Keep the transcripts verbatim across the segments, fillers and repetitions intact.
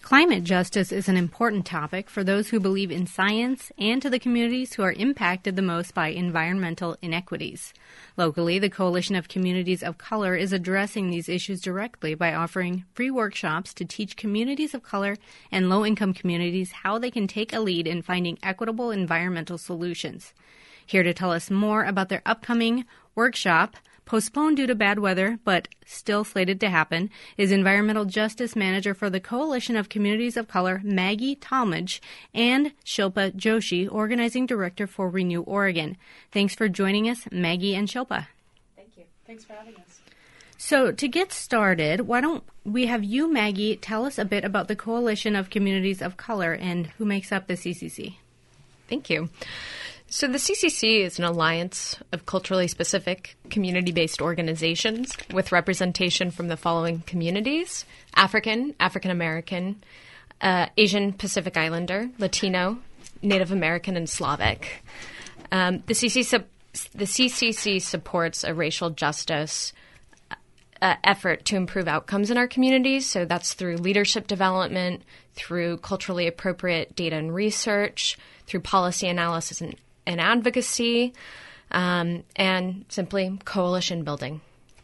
Climate justice is an important topic for those who believe in science and to the communities who are impacted the most by environmental inequities. Locally, the Coalition of Communities of Color is addressing these issues directly by offering free workshops to teach communities of color and low-income communities how they can take a lead in finding equitable environmental solutions. Here to tell us more about their upcoming workshop, postponed due to bad weather, but still slated to happen, is Environmental Justice Manager for the Coalition of Communities of Color, Maggie Talmadge, and Shilpa Joshi, Organizing Director for Renew Oregon. Thanks for joining us, Maggie and Shilpa. Thank you. Thanks for having us. So to get started, why don't we have you, Maggie, tell us a bit about the Coalition of Communities of Color and who makes up the C C C. Thank you. So the C C C is an alliance of culturally specific, community-based organizations with representation from the following communities: African, African American, uh, Asian Pacific Islander, Latino, Native American, and Slavic. Um, the, C C C, the C C C supports a racial justice uh, effort to improve outcomes in our communities. So that's through leadership development, through culturally appropriate data and research, through policy analysis and and advocacy, um, and simply coalition building.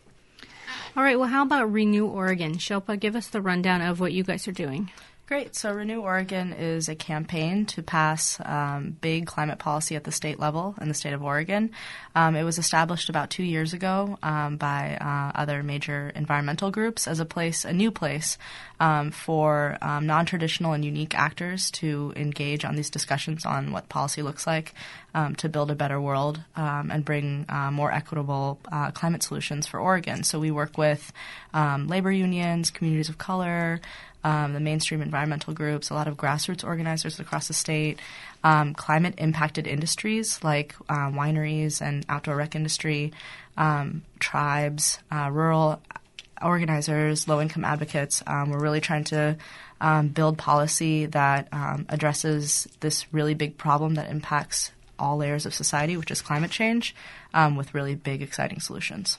All right. Well, how about Renew Oregon? Shilpa, give us the rundown of what you guys are doing. Great. So Renew Oregon is a campaign to pass um, big climate policy at the state level in the state of Oregon. Um, it was established about two years ago um, by uh, other major environmental groups as a place, a new place um, for um, non-traditional and unique actors to engage on these discussions on what policy looks like um, to build a better world um, and bring uh, more equitable uh, climate solutions for Oregon. So we work with um, labor unions, communities of color, Um, the mainstream environmental groups, a lot of grassroots organizers across the state, um, climate-impacted industries like uh, wineries and outdoor rec industry, um, tribes, uh, rural organizers, low-income advocates. Um, we're really trying to um, build policy that um, addresses this really big problem that impacts all layers of society, which is climate change, um, with really big, exciting solutions.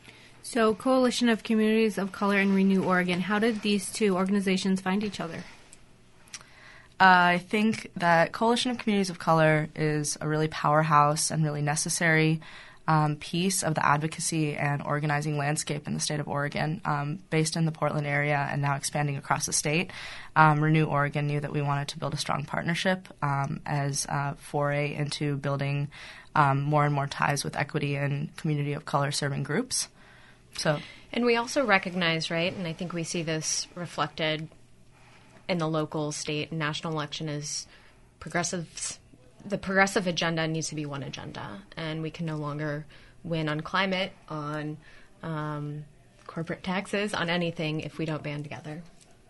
So Coalition of Communities of Color and Renew Oregon, how did these two organizations find each other? Uh, I think that Coalition of Communities of Color is a really powerhouse and really necessary um, piece of the advocacy and organizing landscape in the state of Oregon, um, based in the Portland area and now expanding across the state. Um, Renew Oregon knew that we wanted to build a strong partnership um, as a foray into building um, more and more ties with equity and community of color serving groups. So, and we also recognize, right, and I think we see this reflected in the local, state, and national election is progressives. The progressive agenda needs to be one agenda, and we can no longer win on climate, on um, corporate taxes, on anything if we don't band together.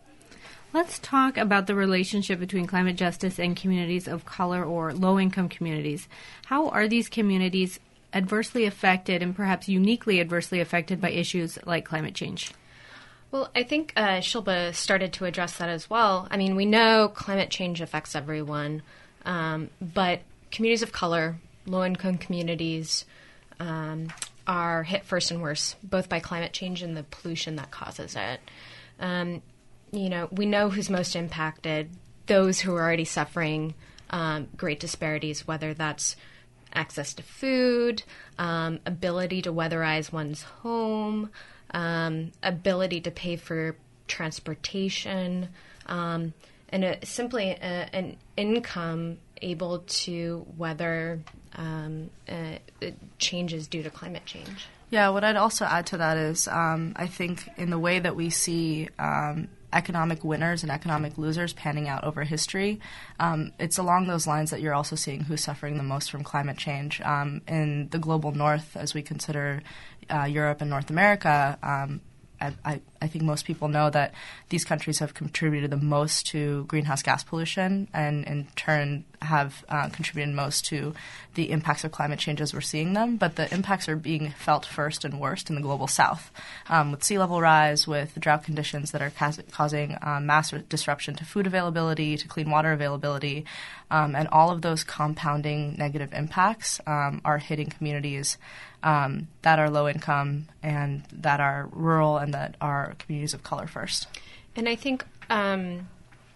Let's talk about the relationship between climate justice and communities of color or low-income communities. How are these communities adversely affected and perhaps uniquely adversely affected by issues like climate change? Well, I think uh, Shilpa started to address that as well. I mean, we know climate change affects everyone, um, but communities of color, low-income communities, um, are hit first and worse, both by climate change and the pollution that causes it. Um, you know, we know who's most impacted, those who are already suffering um, great disparities, whether that's access to food, um, ability to weatherize one's home, um, ability to pay for transportation, um, and a, simply a, an income able to weather um, uh, changes due to climate change. Yeah, what I'd also add to that is um, I think in the way that we see um, economic winners and economic losers panning out over history, um, it's along those lines that you're also seeing who's suffering the most from climate change. Um, in the global north, as we consider uh, Europe and North America, um, I, I, I think most people know that these countries have contributed the most to greenhouse gas pollution and in turn have uh, contributed most to the impacts of climate change as we're seeing them. But the impacts are being felt first and worst in the global south, um, with sea level rise, with drought conditions that are ca- causing uh, mass disruption to food availability, to clean water availability, um, and all of those compounding negative impacts um, are hitting communities Um, that are low income and that are rural and that are communities of color first. And I think um,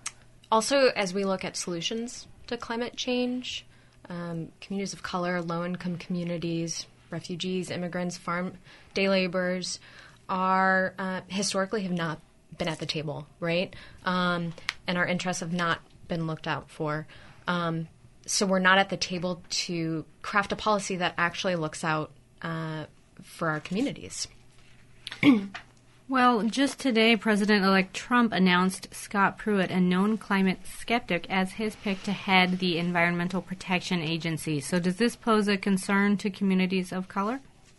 also, as we look at solutions to climate change, um, communities of color, low-income communities, refugees, immigrants, farm day laborers are uh, historically have not been at the table, right? Um, and our interests have not been looked out for. Um, so we're not at the table to craft a policy that actually looks out uh, for our communities. Well, just today, President-elect Trump announced Scott Pruitt, a known climate skeptic, as his pick to head the Environmental Protection Agency. So does this pose a concern to communities of color?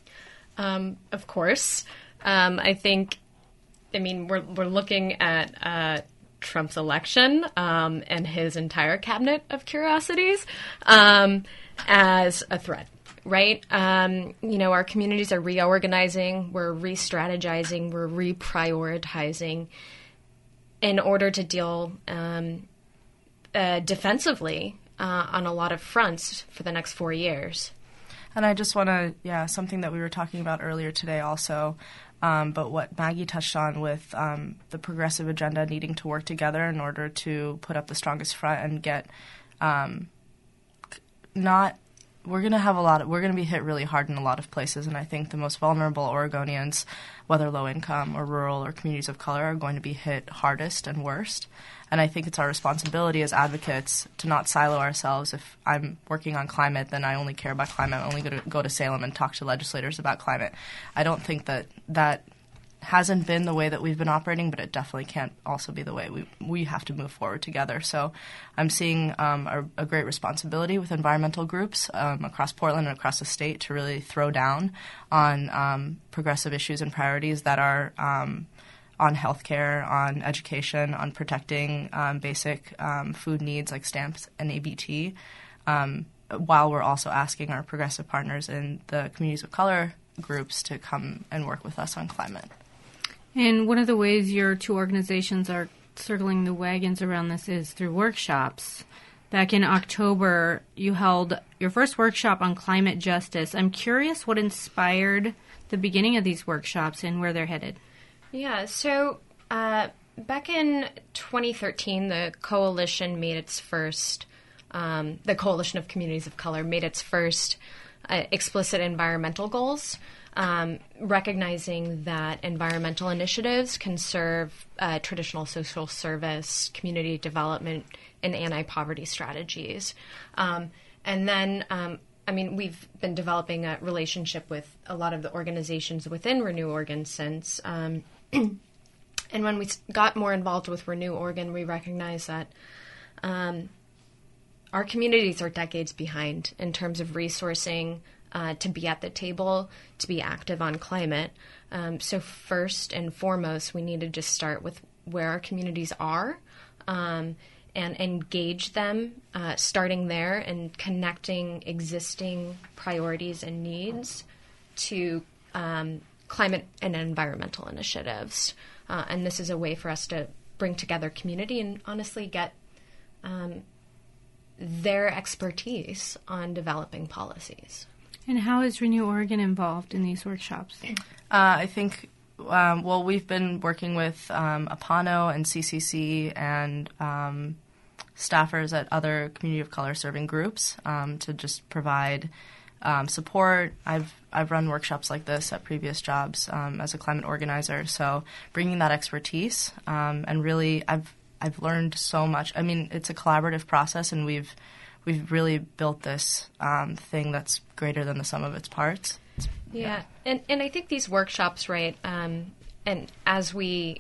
Um, of course. Um, I think, I mean, we're, we're looking at uh, Trump's election um, and his entire cabinet of curiosities um, as a threat. Right? Um, you know, our communities are reorganizing, we're re-strategizing, we're reprioritizing in order to deal um, uh, defensively uh, on a lot of fronts for the next four years. And I just want to, yeah, something that we were talking about earlier today also, um, but what Maggie touched on with um, the progressive agenda needing to work together in order to put up the strongest front and get um, not... We're going to have a lot of, we're going to be hit really hard in a lot of places, and I think the most vulnerable Oregonians, whether low income or rural or communities of color, are going to be hit hardest and worst. And I think it's our responsibility as advocates to not silo ourselves. If I'm working on climate, then I only care about climate. I'm only going to go to Salem and talk to legislators about climate. I don't think that that hasn't been the way that we've been operating, but it definitely can't also be the way we we have to move forward together. So I'm seeing um, a, a great responsibility with environmental groups um, across Portland and across the state to really throw down on um, progressive issues and priorities that are um, on healthcare, on education, on protecting um, basic um, food needs like stamps and A B T, um, while we're also asking our progressive partners in the communities of color groups to come and work with us on climate. And one of the ways your two organizations are circling the wagons around this is through workshops. Back in October, you held your first workshop on climate justice. I'm curious what inspired the beginning of these workshops and where they're headed. Yeah, so uh, back in twenty thirteen, the coalition made its first, um, the Coalition of Communities of Color made its first uh, explicit environmental goals. Um, recognizing that environmental initiatives can serve uh, traditional social service, community development, and anti-poverty strategies. Um, and then, um, I mean, we've been developing a relationship with a lot of the organizations within Renew Oregon since. Um, and when we got more involved with Renew Oregon, we recognized that um, our communities are decades behind in terms of resourcing Uh, to be at the table, to be active on climate. Um, so first and foremost, we need to just start with where our communities are um, and engage them, uh, starting there and connecting existing priorities and needs to um, climate and environmental initiatives. Uh, and this is a way for us to bring together community and honestly get um, their expertise on developing policies. And how is Renew Oregon involved in these workshops? Uh, I think, um, well, we've been working with um, APANO and C C C and um, staffers at other community of color serving groups um, to just provide um, support. I've I've run workshops like this at previous jobs um, as a climate organizer, so bringing that expertise um, and really, I've I've learned so much. I mean, it's a collaborative process, and we've We've really built this um, thing that's greater than the sum of its parts. Yeah, yeah. and and I think these workshops, right, um, and as we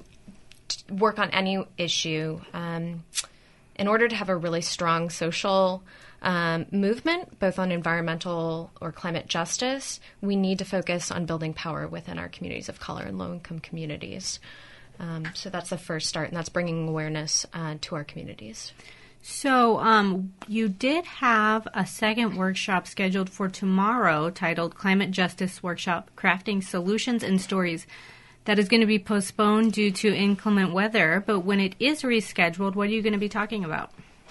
work on any issue, um, in order to have a really strong social um, movement, both on environmental or climate justice, we need to focus on building power within our communities of color and low-income communities. Um, so that's the first start, and that's bringing awareness uh, to our communities. So um, you did have a second workshop scheduled for tomorrow titled Climate Justice Workshop, Crafting Solutions and Stories. That is going to be postponed due to inclement weather, but when it is rescheduled, what are you going to be talking about?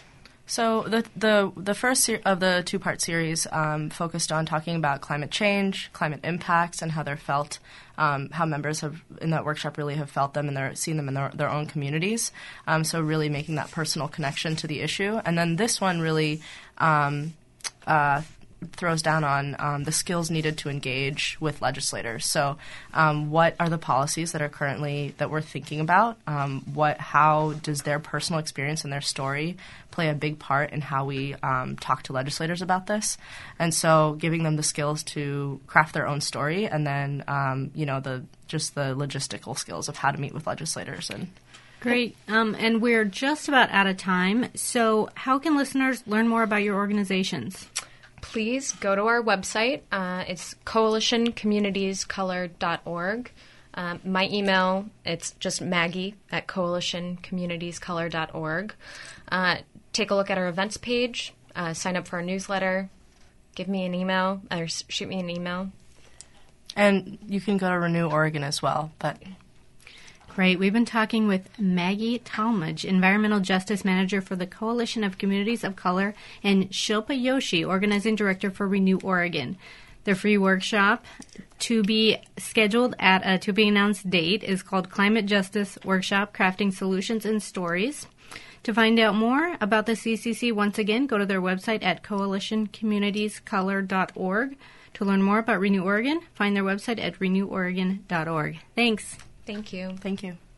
So the the the first ser- of the two-part series um, focused on talking about climate change, climate impacts, and how they're felt, um, how members have in that workshop really have felt them and they're seen them in their, their own communities. Um, so really making that personal connection to the issue. And then this one really um, uh, throws down on um, the skills needed to engage with legislators. So, um, what are the policies that are currently that we're thinking about? Um, what, how does their personal experience and their story play a big part in how we um, talk to legislators about this? And so, giving them the skills to craft their own story, and then um, you know the just the logistical skills of how to meet with legislators and. Great. Um, and we're just about out of time. So, how can listeners learn more about your organizations? Please go to our website. Uh, it's coalition communities color dot org. Um, my email, it's just Maggie at coalition communities color dot org. Uh, take a look at our events page. Uh, sign up for our newsletter. Give me an email or shoot me an email. And you can go to Renew Oregon as well. But Great. We've been talking with Maggie Talmadge, Environmental Justice Manager for the Coalition of Communities of Color, and Shilpa Yoshi, Organizing Director for Renew Oregon. Their free workshop, to be scheduled at a to-be-announced date, is called Climate Justice Workshop, Crafting Solutions and Stories. To find out more about the C C C, once again, go to their website at coalition communities color dot org. To learn more about Renew Oregon, find their website at renew oregon dot org. Thanks. Thank you. Thank you.